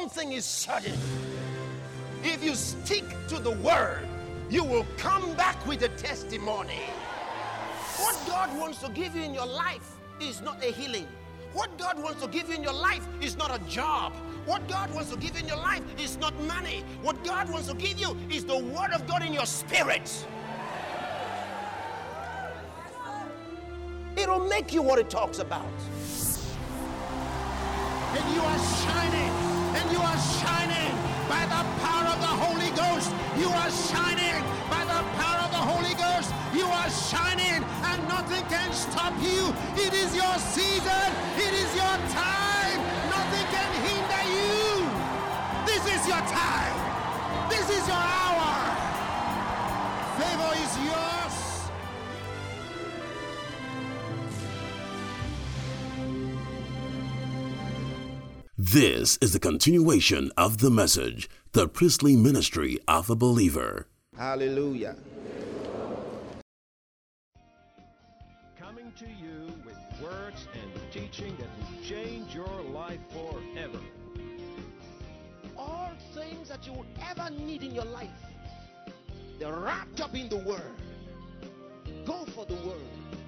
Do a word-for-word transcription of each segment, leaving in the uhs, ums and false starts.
one thing is certain. If you stick to the word, you will come back with a testimony. What God wants to give you in your life is not a healing. What God wants to give you in your life is not a job. What God wants to give you in your life is not money. What God wants to give you is the word of God in your spirit. It'll make you what it talks about. And you are shining, and you are shining by the power of the Holy Ghost. You are shining by the power of the Holy Ghost. You are shining, and nothing can stop you. It is your season. It is your time. Nothing can hinder you. This is your time. This is your hour. Favor is yours. This is the continuation of the message, the priestly ministry of a believer. Hallelujah. Coming to you with words and teaching that will change your life forever. All things that you would ever need in your life, they're wrapped up in the word. Go for the word.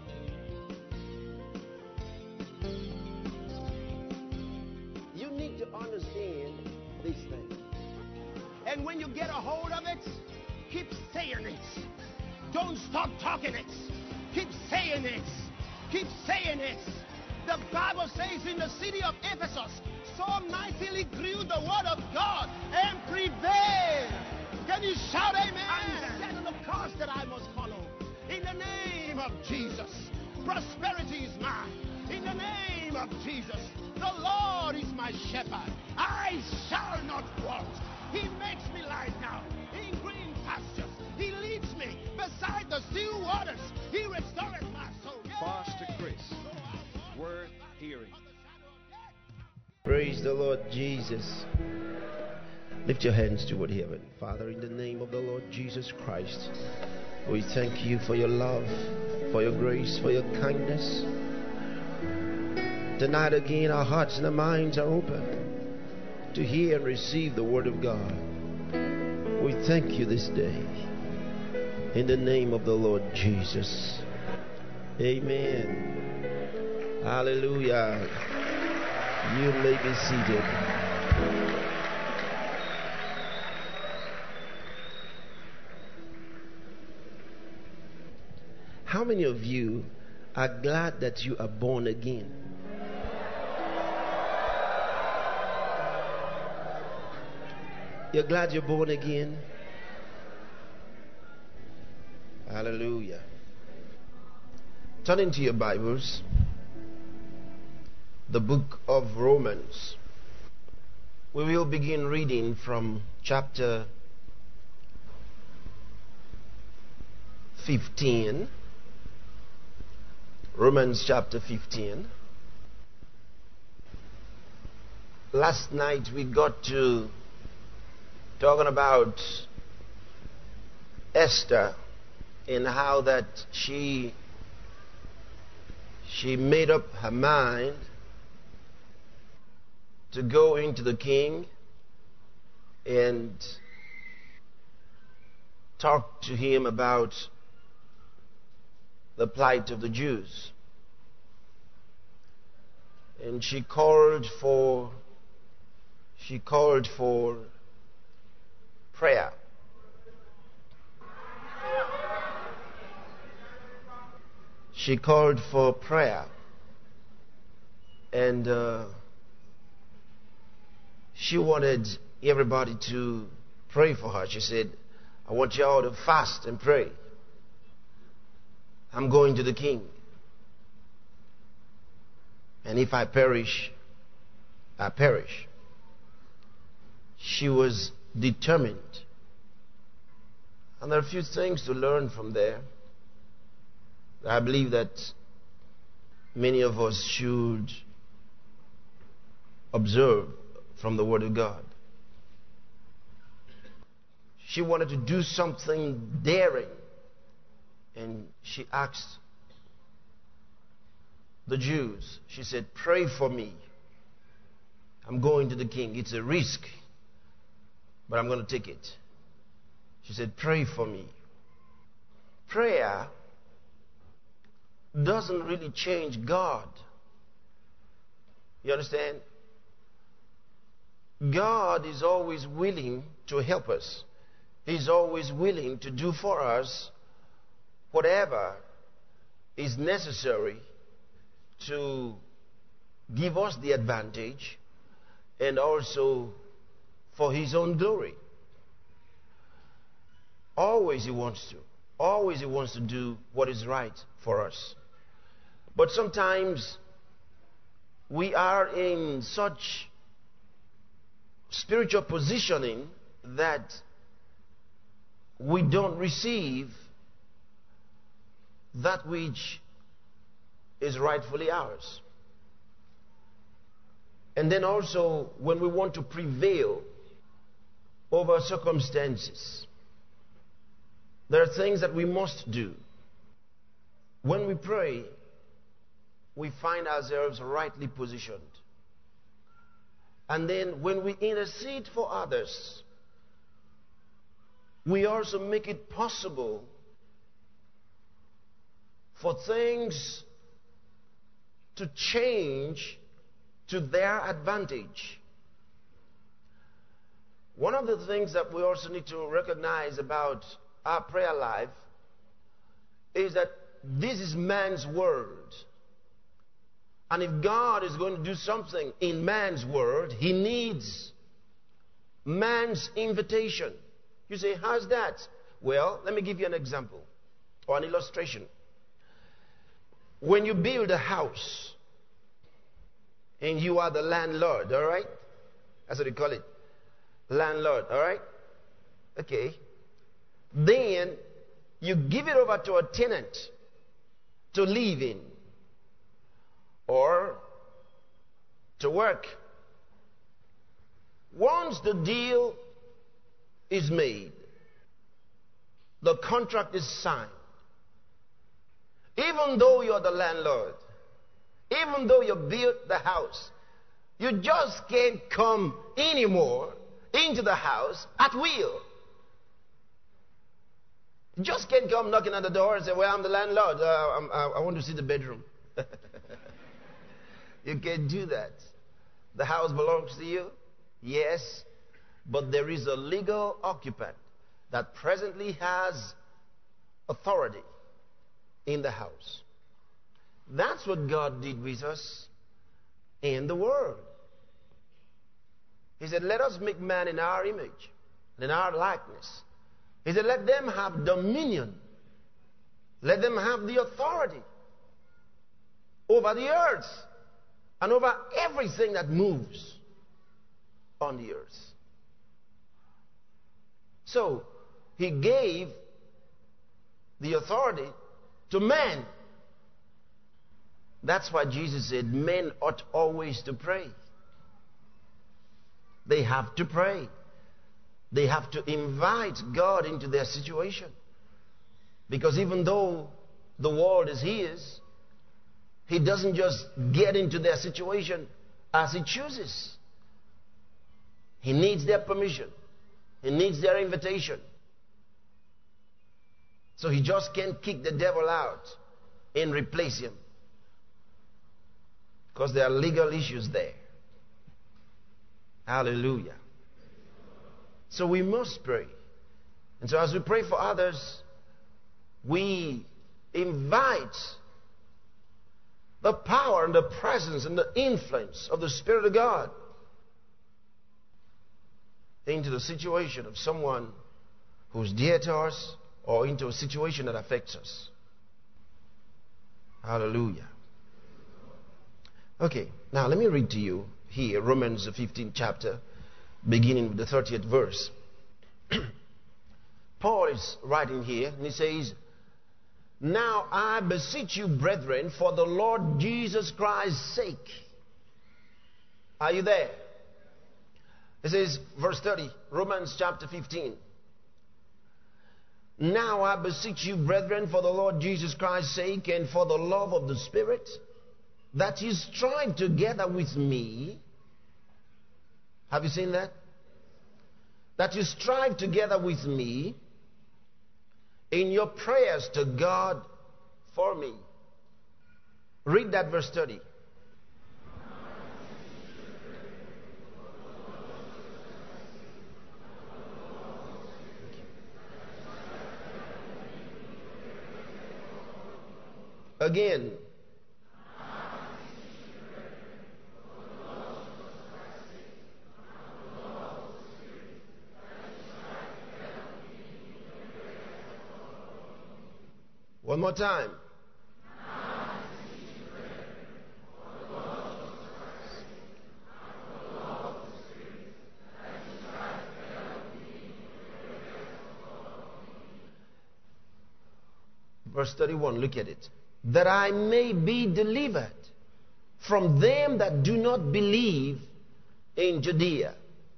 You need to understand this thing. And when you get a hold of it, keep saying it. Don't stop talking it. Keep saying it. Keep saying it. The Bible says in the city of Ephesus, so mightily grew the word of God and prevailed. Can you shout amen? I'm set on the course that I must follow. In the name of Jesus, prosperity is mine. In the name of Jesus, the Lord is my shepherd. I shall not want. He makes me lie down in green pastures. He leads me beside the still waters. He restores my soul. Pastor Chris, worth hearing. Praise the Lord Jesus. Lift your hands toward heaven. Father, in the name of the Lord Jesus Christ, we thank you for your love, for your grace, for your kindness. Tonight again, our hearts and our minds are open to hear and receive the word of God. We thank you this day. In the name of the Lord Jesus. Amen. Hallelujah. You may be seated. How many of you are glad that you are born again? You're glad you're born again? Hallelujah. Turn into your Bibles, the book of Romans. We will begin reading from chapter fifteen. Romans chapter fifteen. Last night we got to talking about Esther and how that she she made up her mind to go into the king and talk to him about the plight of the Jews. And she called for she called for prayer. She called for prayer. And uh, she wanted everybody to pray for her. She said, I want you all to fast and pray. I'm going to the king. And if I perish, I perish. She was determined. And there are a few things to learn from there. I believe that many of us should observe from the Word of God. She wanted to do something daring, and she asked the Jews, she said, pray for me. I'm going to the king. It's a risk, but I'm going to take it. She said, pray for me. Prayer doesn't really change God. You understand? God is always willing to help us. He's always willing to do for us whatever is necessary to give us the advantage and also for His own glory. Always He wants to. Always He wants to do what is right for us. But sometimes we are in such spiritual positioning that we don't receive that which is rightfully ours. And then also when we want to prevail over circumstances, there are things that we must do. When we pray, we find ourselves rightly positioned. And then when we intercede for others, we also make it possible for things to change to their advantage. One of the things that we also need to recognize about our prayer life is that this is man's world. And if God is going to do something in man's world, He needs man's invitation. You say, how's that? Well, let me give you an example or an illustration. When you build a house and you are the landlord, all right? That's what they call it. Landlord, all right? Okay. Then you give it over to a tenant to live in or to work. Once the deal is made, the contract is signed, even though you're the landlord, even though you built the house, you just can't come anymore into the house at will. You just can't come knocking on the door and say, well, I'm the landlord. Uh, I'm, I, I want to see the bedroom. You can't do that. The house belongs to you, yes, but there is a legal occupant that presently has authority in the house. That's what God did with us in the world. He said, let us make man in our image and in our likeness. He said, let them have dominion. Let them have the authority over the earth and over everything that moves on the earth. So, He gave the authority to man. That's why Jesus said men ought always to pray. They have to pray. They have to invite God into their situation. Because even though the world is His, He doesn't just get into their situation as He chooses. He needs their permission. He needs their invitation. So He just can't kick the devil out and replace him. Because there are legal issues there. Hallelujah. So we must pray. And so as we pray for others, we invite the power and the presence and the influence of the Spirit of God into the situation of someone who's dear to us or into a situation that affects us. Hallelujah. Okay, now let me read to you here Romans the fifteenth chapter, beginning with the thirtieth verse. Paul is writing here and he says, now I beseech you, brethren, for the Lord Jesus Christ's sake. Are you there? It says, verse thirty, Romans chapter fifteen. Now I beseech you, brethren, for the Lord Jesus Christ's sake and for the love of the Spirit, that ye strive together with me Have you seen that? That you strive together with me in your prayers to God for me. Read that verse thirty. Again. One more time. Verse thirty-one, look at it. That I may be delivered from them that do not believe in Judea.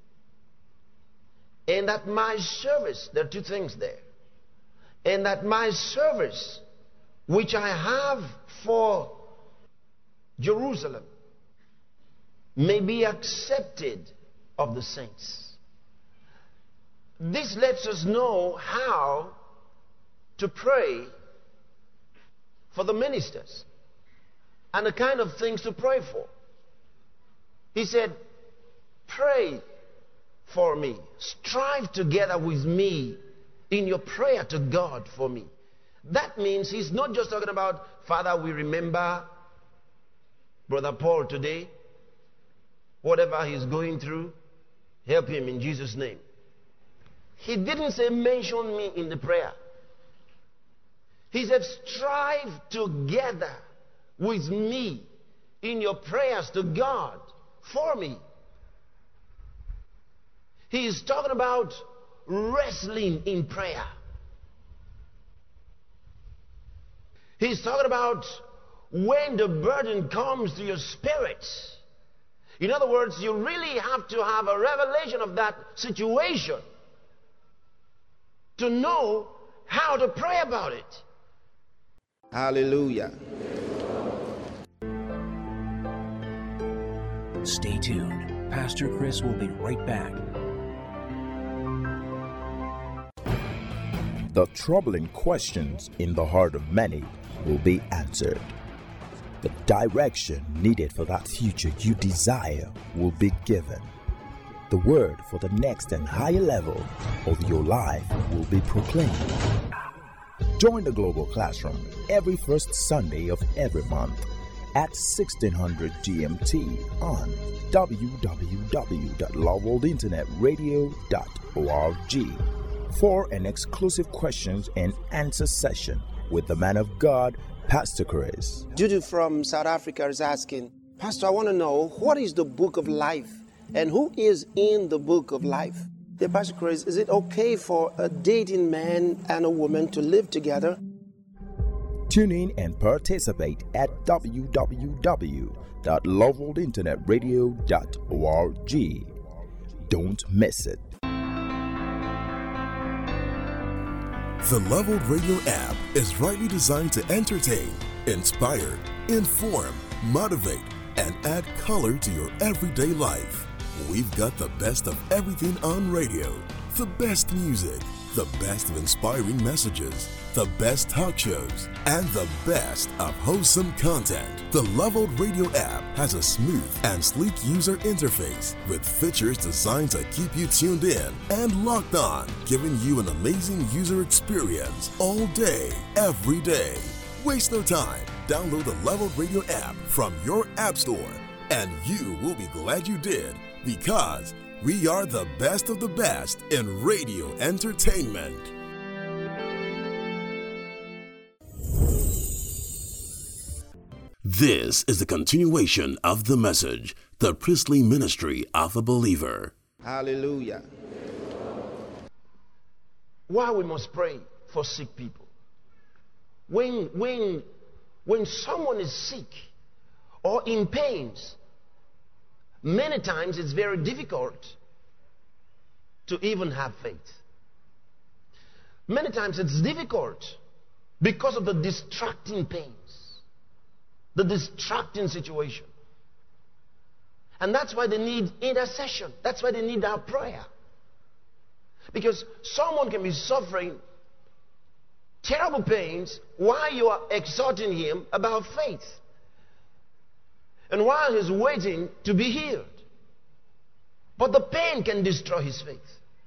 And that my service, there are two things there. And that my service, which I have for Jerusalem, may be accepted of the saints. This lets us know how to pray for the ministers and the kind of things to pray for. He said, pray for me. Strive together with me in your prayer to God for me. That means he's not just talking about, Father, we remember Brother Paul today. Whatever he's going through, help him in Jesus' name. He didn't say, mention me in the prayer. He said, strive together with me in your prayers to God for me. He is talking about wrestling in prayer. He's talking about when the burden comes to your spirit. In other words, you really have to have a revelation of that situation to know how to pray about it. Hallelujah. Stay tuned. Pastor Chris will be right back. The troubling questions in the heart of many will be answered. The direction needed for that future you desire will be given. The word for the next and higher level of your life will be proclaimed. Join the Global Classroom every first Sunday of every month at sixteen hundred G M T on w w w dot love world internet radio dot org for an exclusive questions and answer session with the man of God, Pastor Chris. Judy from South Africa is asking, Pastor, I want to know, what is the book of life and who is in the book of life? Dear Pastor Chris, is it okay for a dating man and a woman to live together? Tune in and participate at w w w dot love world internet radio dot org. Don't miss it. The Love World Radio app is rightly designed to entertain, inspire, inform, motivate, and add color to your everyday life. We've got the best of everything on radio, the best music, the best of inspiring messages, the best talk shows, and the best of wholesome content. The Love World Radio app has a smooth and sleek user interface with features designed to keep you tuned in and locked on, giving you an amazing user experience all day, every day. Waste no time. Download the Love World Radio app from your app store, and you will be glad you did, because we are the best of the best in radio entertainment. This is the continuation of the message, the priestly ministry of a believer. Hallelujah. Why we must pray for sick people? When, when, when someone is sick or in pains, many times it's very difficult to even have faith. Many times it's difficult because of the distracting pains, the distracting situation. And that's why they need intercession. That's why they need our prayer. Because someone can be suffering terrible pains while you are exhorting him about faith. And while he's waiting to be healed. But the pain can destroy his faith.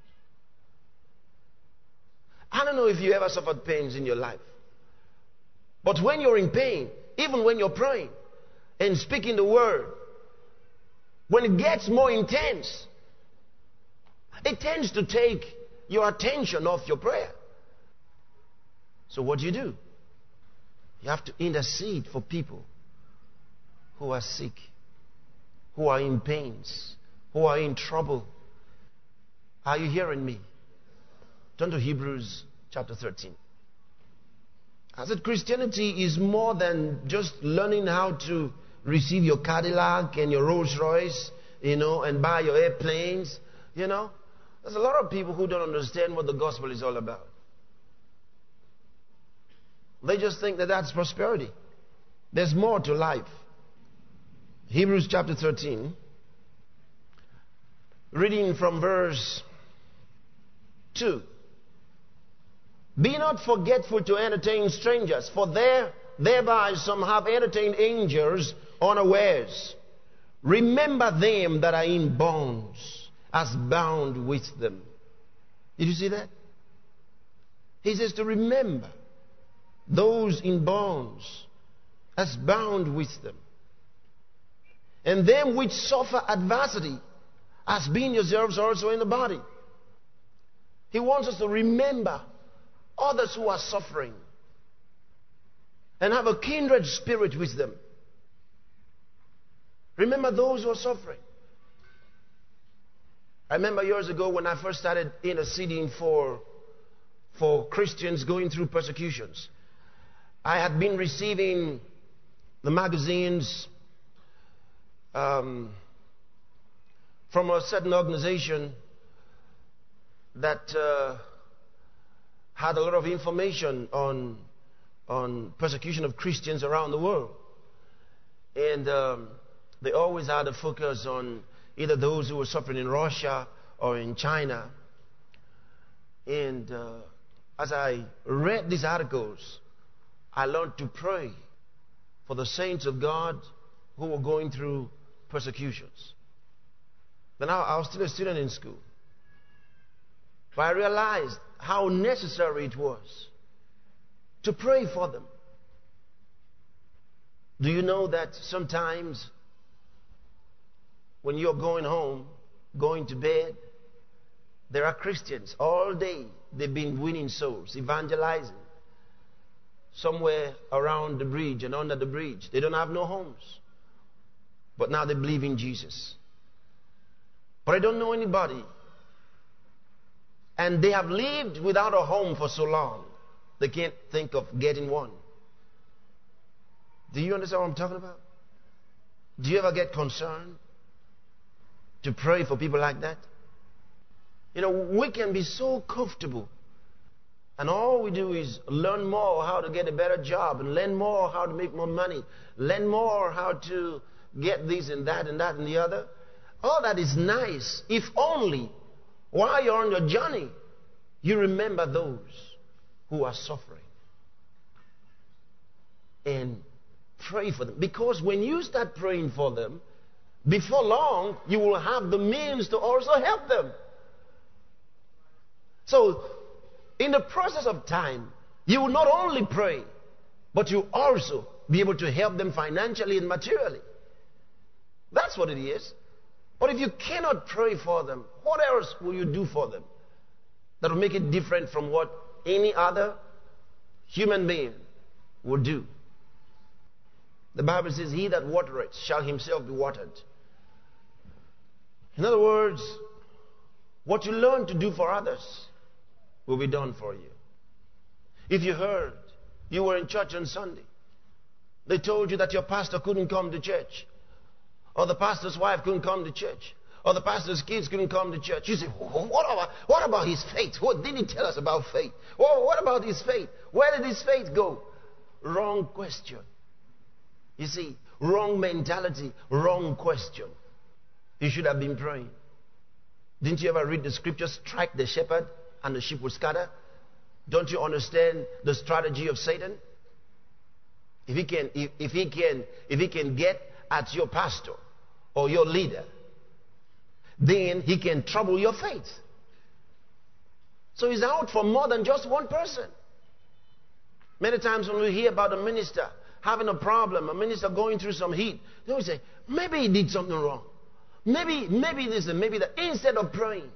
I don't know if you ever suffered pains in your life. But when you're in pain, even when you're praying and speaking the word, when it gets more intense, it tends to take your attention off your prayer. So what do you do? You have to intercede for people who are sick, who are in pains, who are in trouble. Are you hearing me? Turn to Hebrews chapter thirteen. I said Christianity is more than just learning how to receive your Cadillac and your Rolls Royce, you know, and buy your airplanes, you know. There's a lot of people who don't understand what the gospel is all about. They just think that that's prosperity. There's more to life. Hebrews chapter thirteen, reading from verse two. Be not forgetful to entertain strangers, for there, thereby some have entertained angels unawares. Remember them that are in bonds, as bound with them. Did you see that? He says to remember those in bonds, as bound with them. And them which suffer adversity, as being yourselves also in the body. He wants us to remember others who are suffering and have a kindred spirit with them. Remember those who are suffering. I remember years ago when I first started interceding for, for Christians going through persecutions. I had been receiving the magazines um, from a certain organization that uh, had a lot of information on, on persecution of Christians around the world. And um, they always had a focus on either those who were suffering in Russia or in China. And uh, as I read these articles, I learned to pray for the saints of God who were going through persecutions. Then I, I was still a student in school. But I realized how necessary it was to pray for them. Do you know that sometimes when you're going home, going to bed, there are Christians all day. They've been winning souls, evangelizing somewhere around the bridge and under the bridge. They don't have no homes. But now they believe in Jesus. But I don't know anybody. And they have lived without a home for so long, they can't think of getting one. Do you understand what I'm talking about? Do you ever get concerned to pray for people like that? You know, we can be so comfortable, and all we do is learn more how to get a better job, and learn more how to make more money, learn more how to get this and that and that and the other. All that is nice, if only while you're on your journey, you remember those who are suffering. And pray for them. Because when you start praying for them, before long, you will have the means to also help them. So, in the process of time, you will not only pray, but you also be able to help them financially and materially. That's what it is. But if you cannot pray for them, what else will you do for them that will make it different from what any other human being would do? The Bible says, he that watereth shall himself be watered. In other words, what you learn to do for others will be done for you. If you heard, you were in church on Sunday, they told you that your pastor couldn't come to church, or the pastor's wife couldn't come to church, or the pastor's kids couldn't come to church. You say, what about, what about his faith? What did he tell us about faith? Well, what about his faith? Where did his faith go? Wrong question. You see, wrong mentality, wrong question. He should have been praying. Didn't you ever read the scripture, strike the shepherd and the sheep will scatter? Don't you understand the strategy of Satan? If he can, if, if he can, if he can get at your pastor or your leader, then he can trouble your faith. So he's out for more than just one person. Many times when we hear about a minister having a problem, a minister going through some heat, they will say, maybe he did something wrong. Maybe, maybe this and maybe that. Instead of praying.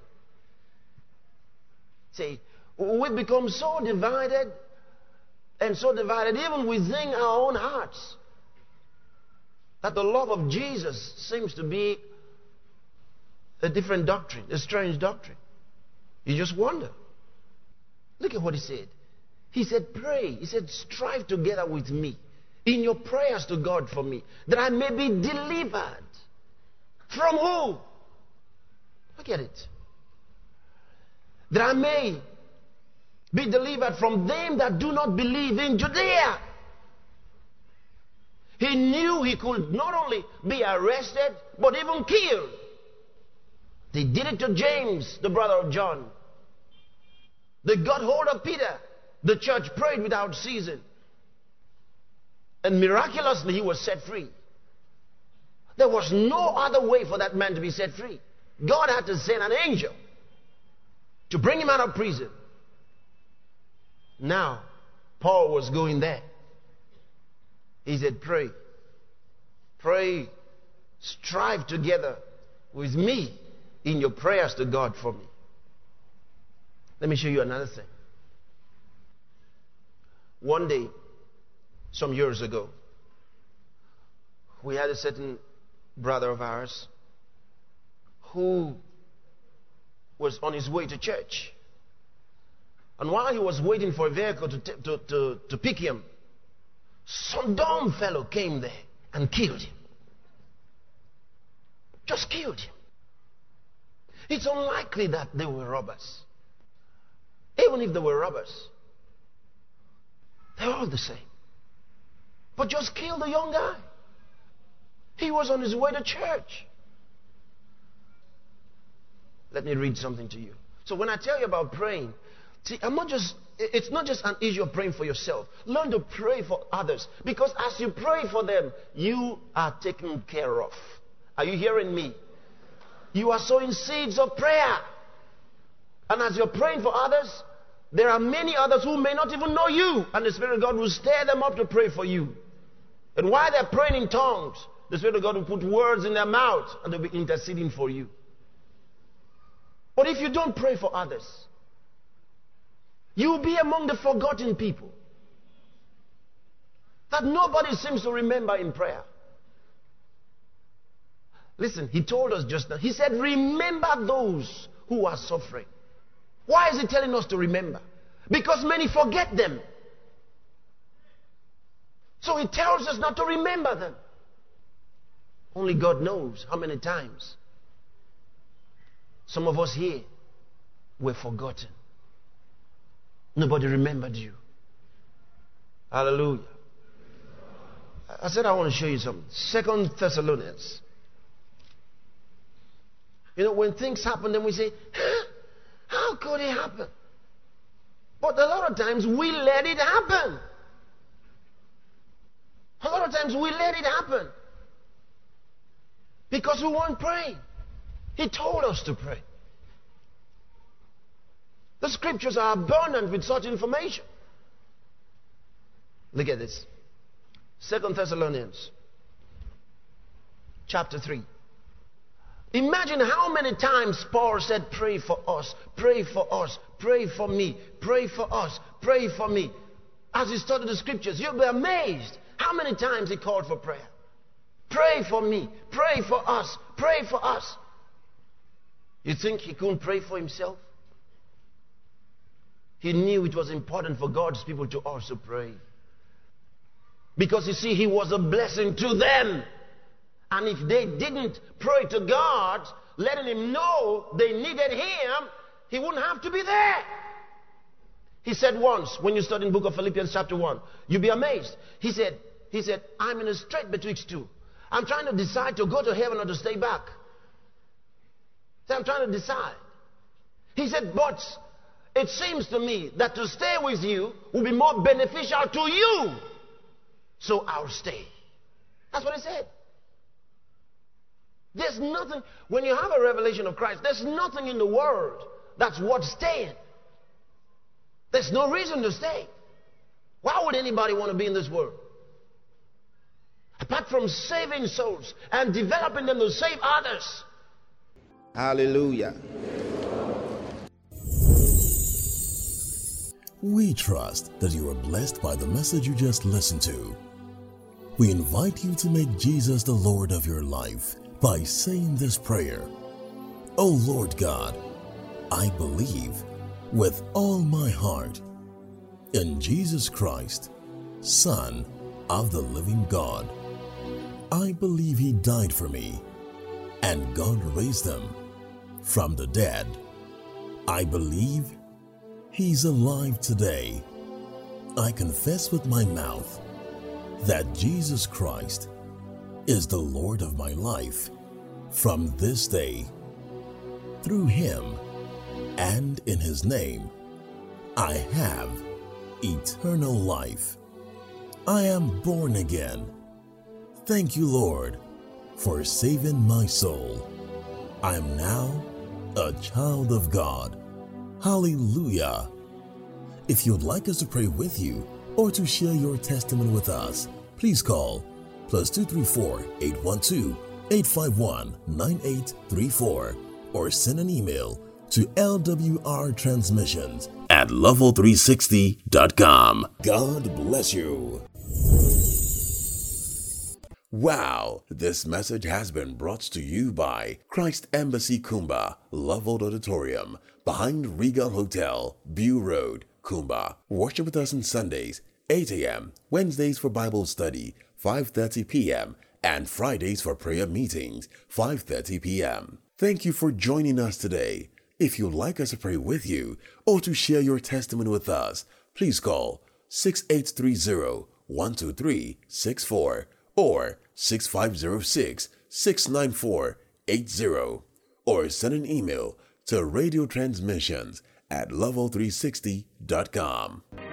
See, we've become so divided and so divided even within our own hearts that the love of Jesus seems to be a different doctrine, a strange doctrine. You just wonder. Look at what he said. He said, pray. He said, strive together with me in your prayers to God for me, that I may be delivered. From who? Look at it. That I may be delivered from them that do not believe in Judea. He knew he could not only be arrested, but even killed. They did it to James, the brother of John. They got hold of Peter. The church prayed without ceasing. And miraculously he was set free. There was no other way for that man to be set free. God had to send an angel to bring him out of prison. Now, Paul was going there. He said, pray. Pray. Strive together with me in your prayers to God for me. Let me show you another thing. One day, some years ago, we had a certain brother of ours who was on his way to church. And while he was waiting for a vehicle to, t- to, to, to pick him, some dumb fellow came there and killed him. Just killed him. It's unlikely that they were robbers. Even if they were robbers, they're all the same. But just killed a young guy. He was on his way to church. Let me read something to you. So when I tell you about praying, see, I'm not just, it's not just an issue of praying for yourself. Learn to pray for others. Because as you pray for them, you are taken care of. Are you hearing me? You are sowing seeds of prayer. And as you're praying for others, there are many others who may not even know you. And the Spirit of God will stir them up to pray for you. And while they're praying in tongues, the Spirit of God will put words in their mouth and they'll be interceding for you. But if you don't pray for others, you will be among the forgotten people that nobody seems to remember in prayer. Listen, he told us just now. He said, remember those who are suffering. Why is he telling us to remember? Because many forget them. So he tells us not to remember them. Only God knows how many times some of us here were forgotten. Nobody remembered you. Hallelujah. I said I want to show you something. Second Thessalonians. You know, when things happen, then we say, huh? How could it happen? But a lot of times we let it happen. A lot of times we let it happen. Because we weren't praying. He told us to pray. The scriptures are abundant with such information. Look at this. Second Thessalonians chapter three. Imagine how many times Paul said, pray for us, pray for us, pray for me, pray for us, pray for me. As you study the scriptures, you'll be amazed how many times he called for prayer. Pray for me, pray for us, pray for us. You think he couldn't pray for himself? He knew it was important for God's people to also pray. Because you see, he was a blessing to them. And if they didn't pray to God, letting him know they needed him, he wouldn't have to be there. He said once, when you study in the book of Philippians chapter one, you'll be amazed. He said, he said, I'm in a strait betwixt two. I'm trying to decide to go to heaven or to stay back. So I'm trying to decide. He said, but it seems to me that to stay with you will be more beneficial to you. So I'll stay. That's what he said. There's nothing, when you have a revelation of Christ, there's nothing in the world that's worth staying. There's no reason to stay. Why would anybody want to be in this world? Apart from saving souls and developing them to save others. Hallelujah. We trust that you are blessed by the message you just listened to. We invite you to make Jesus the Lord of your life by saying this prayer. Oh Lord God, I believe with all my heart in Jesus Christ, Son of the living God. I believe He died for me and God raised Him from the dead. I believe He's alive today. I confess with my mouth that Jesus Christ is the Lord of my life from this day. Through Him and in His name, I have eternal life. I am born again. Thank you, Lord, for saving my soul. I am now a child of God. Hallelujah. If you'd like us to pray with you or to share your testimony with us, please call plus two three four, eight one two, eight five one, nine eight three four or send an email to L W R transmissions at level three sixty dot com. God bless you. Wow, this message has been brought to you by Christ Embassy Kumba, Leveled Auditorium, behind Regal Hotel, Bew Road, Kumba. Worship with us on Sundays, eight a.m., Wednesdays for Bible study, five thirty p.m., and Fridays for prayer meetings, five thirty p.m. Thank you for joining us today. If you'd like us to pray with you or to share your testimony with us, please call six eight three zero, one two three, six four or six five zero six, six nine four, eight zero or send an email to radio transmissions at level three sixty dot com.